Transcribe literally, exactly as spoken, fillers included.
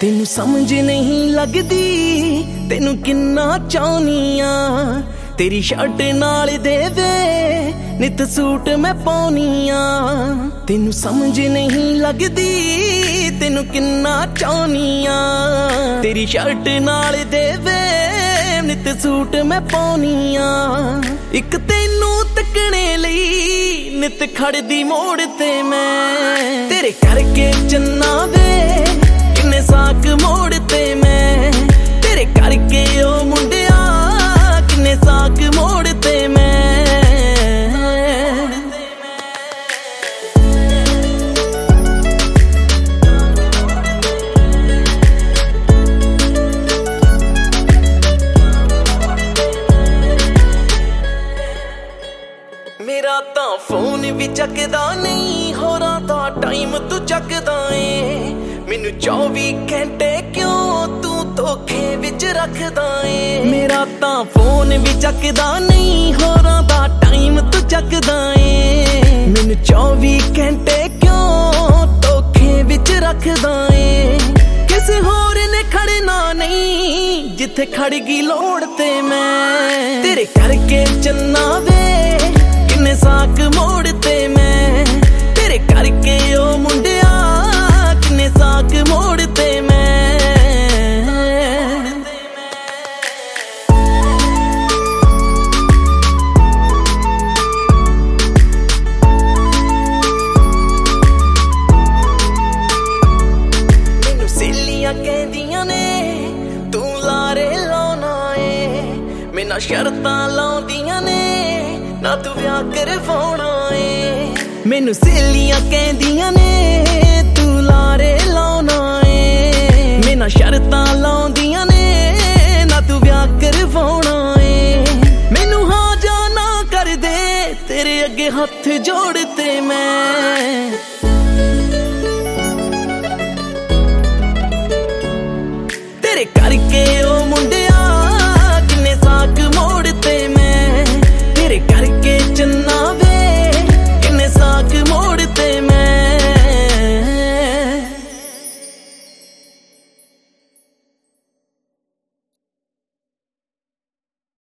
ਤੈਨੂੰ ਸਮਝ ਨਹੀਂ ਲੱਗਦੀ ਤੈਨੂੰ ਕਿੰਨਾ ਚਾਹੁੰਨੀ ਆ। ਤੇਰੀ ਸ਼ਰਟ ਨਾਲ ਦੇਵੇ ਨਿਤ ਸੂਟ ਮੈਂ ਪਾਉਣੀ ਆ। ਤੈਨੂੰ ਸਮਝ ਨਹੀਂ ਲੱਗਦੀ ਤੈਨੂੰ ਕਿੰਨਾ ਚਾਹੁੰਨੀ ਆ। ਤੇਰੀ ਸ਼ਰਟ ਨਾਲ ਦੇਵੇ ਨਿਤ ਸੂਟ ਮੈਂ ਪਾਉਣੀ ਆ। ਇੱਕ ਤੈਨੂੰ ਤੱਕਣੇ ਲਈ ਨਿਤ ਖੜਦੀ ਮੋੜ ਤੇ ਮੈਂ। ਤੇਰੇ ਕਰਕੇ ਚੰਨਾ ਵੇ ਕਿੰਨੇ ਸਾਕ ਮੋੜ ਤੇ ਮੈਂ। ਤੇਰੇ ਕਰਕੇ ਉਹ ਮੁੰਡਿਆ ਕਿੰਨੇ ਸਾਕ ਮੋੜ ਤੇ ਮੈਂ। ਮੇਰਾ ਤਾਂ ਫੋਨ ਵੀ ਚੱਕਦਾ ਨਹੀਂ ਹੋਰਾਂ ਦਾ ਟਾਈਮ ਤੂੰ ਚੱਕਦਾ ਏ। ਮੈਨੂੰ ਚੌਵੀ ਘੰਟੇ ਕਿਉਂ ਤੂੰ ਧੋਖੇ ਵਿੱਚ ਰੱਖਦਾ ਏ। ਮੇਰਾ ਤਾਂ ਫੋਨ ਵੀ ਚੱਕਦਾ ਨਹੀਂ ਹੋਰਾਂ ਦਾ ਟਾਈਮ ਤੂੰ ਚੱਕਦਾ ਏ। ਮੈਨੂੰ ਚੌਵੀ ਘੰਟੇ ਕਿਉਂ ਧੋਖੇ ਵਿੱਚ ਰੱਖਦਾ ਏ। ਕਿਸੇ ਹੋਰ ਨੇ ਖੜਨਾ ਨਹੀਂ ਜਿੱਥੇ ਖੜ ਗਈ ਲੋੜ ਤੇ ਮੈਂ। ਤੇਰੇ ਕਰਕੇ ਚੰਨਾ ਵੇ ਕਿੰਨੇ ਸਾਕ ਮੋੜ ਤੇ ਮੈਂ। ਤੇਰੇ ਕਰਕੇ ਉਹ ਮੁੰਡਿਆ ਕਿੰਨੇ ਸਾਕ ਮੋੜ ਤੇ ਮੈਂ। ਮੈਨੂੰ ਸਹੇਲੀਆਂ ਕਹਿੰਦੀਆਂ ਨੇ ਤੂੰ ਲਾਰੇ ਲਾਉਣਾ ਏ। ਮੈਨਾਂ ਸ਼ਰਤਾਂ ਲਾਉਂਦੀਆਂ ਨੇ ਨਾ ਤੂੰ ਵਿਆਹ ਕਰਵਾਉਣਾ ਏ। ਮੈਨੂੰ ਸਹੇਲੀਆਂ ਕਹਿੰਦੀਆਂ ਨੇ ਤੂੰ ਲਾਰੇ ਲਾਉਣਾ ਏ। ਮੈਨਾਂ ਸ਼ਰਤਾਂ ਲਾਉਂਦੀਆਂ ਨੇ ਨਾ ਤੂੰ ਵਿਆਹ ਕਰਵਾਉਣਾ ਏ। ਮੈਨੂੰ ਹਾਂ ਜਾਂ ਨਾ ਕਰ ਦੇ ਤੇਰੇ ਅੱਗੇ ਹੱਥ ਜੋੜ